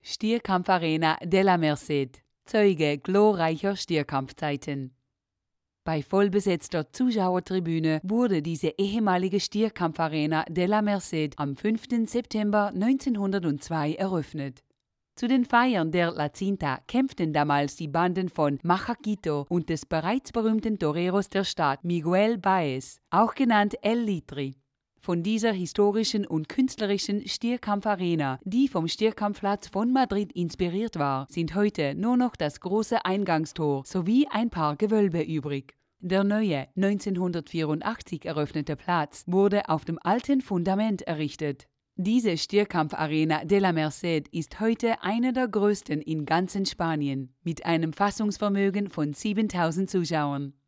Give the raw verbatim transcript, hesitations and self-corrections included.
Stierkampfarena de la Merced, Zeuge glorreicher Stierkampfzeiten. Bei vollbesetzter Zuschauertribüne wurde diese ehemalige Stierkampfarena de la Merced am fünften September neunzehnhundertzwei eröffnet. Zu den Feiern der La Cinta kämpften damals die Banden von Machaquito und des bereits berühmten Toreros der Stadt Miguel Baez, auch genannt El Litri. Von dieser historischen und künstlerischen Stierkampfarena, die vom Stierkampfplatz von Madrid inspiriert war, sind heute nur noch das große Eingangstor sowie ein paar Gewölbe übrig. Der neue, neunzehnhundertvierundachtzig eröffnete Platz wurde auf dem alten Fundament errichtet. Diese Stierkampfarena de la Merced ist heute eine der größten in ganzen Spanien, mit einem Fassungsvermögen von siebentausend Zuschauern.